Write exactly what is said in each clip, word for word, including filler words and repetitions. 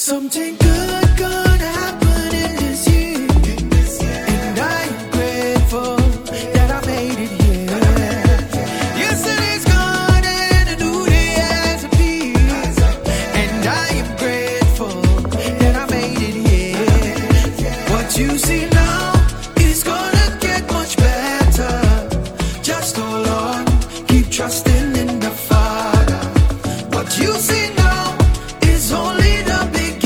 Something good gonna happen in this year, and I am grateful that I made it here. Yesterday's gone and a new day has appeared, and I am grateful that I made it here. What you see now is gonna get much better. Just hold on, keep trusting in the Father. What you see now is only the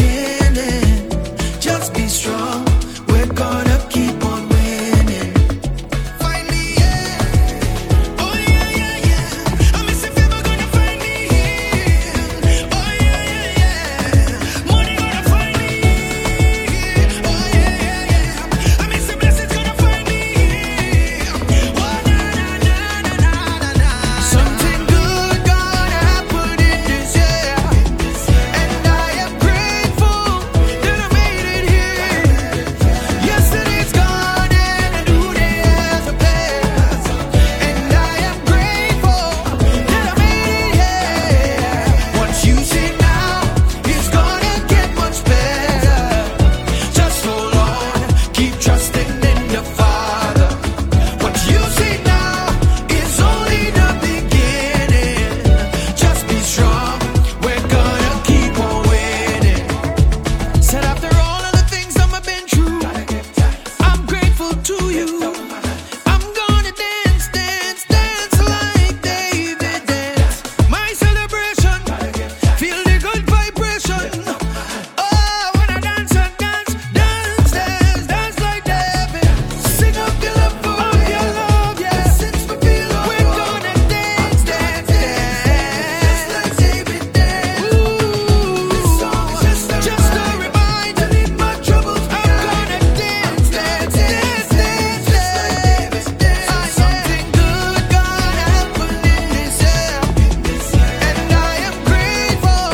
just be strong, we're gonna keep on winning. Find me, yeah. Oh yeah, yeah, yeah. I miss if ever gonna find me here. Oh yeah, yeah, yeah. Money gonna find me here. Oh yeah, yeah, yeah. I miss the blessings gonna find me here. Oh na na na na na na. Something good gonna happen in this year, and I am grateful that I made it. Yesterday's gone and a new day has appeared, and I am grateful that I made it. What you see now is gonna get much better. Just hold on, keep trusting in the Father. What you see now is only the beginning. Just be strong, we're gonna keep on winning. Said after all of the things I've been through, I'm grateful to you. I'm gonna dance, dance, dance like David danced. My celebration, feel the good vibration. Oh, when I dance and dance, dance, dance, dance like David. Sing up your love for me, your love, yeah. Since we feel we're gonna dance, dance, dance like David danced. Ooh, this song is just a reminder. Leave my troubles behind. I'm gonna dance, dance, dance, dance, dance. Something good gonna happen in this year, and I am grateful.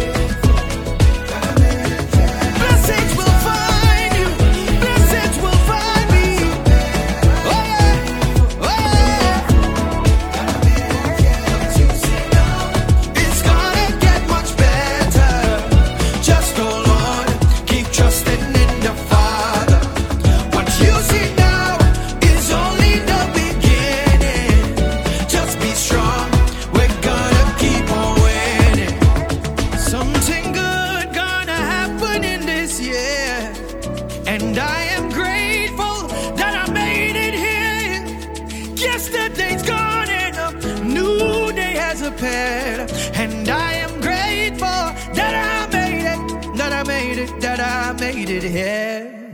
Blessings will find you, blessings will find me. Oh yeah, oh yeah. It's gonna get much better. Just hold on, keep trusting in the Father. What you see now is only the beginning. Just be strong, we're gonna keep on winning. Something good gonna happen in this year, and I am grateful that I made it here. Yesterday's gone and a new day has appeared, and I am grateful that I made it, that I made it, that I made it here.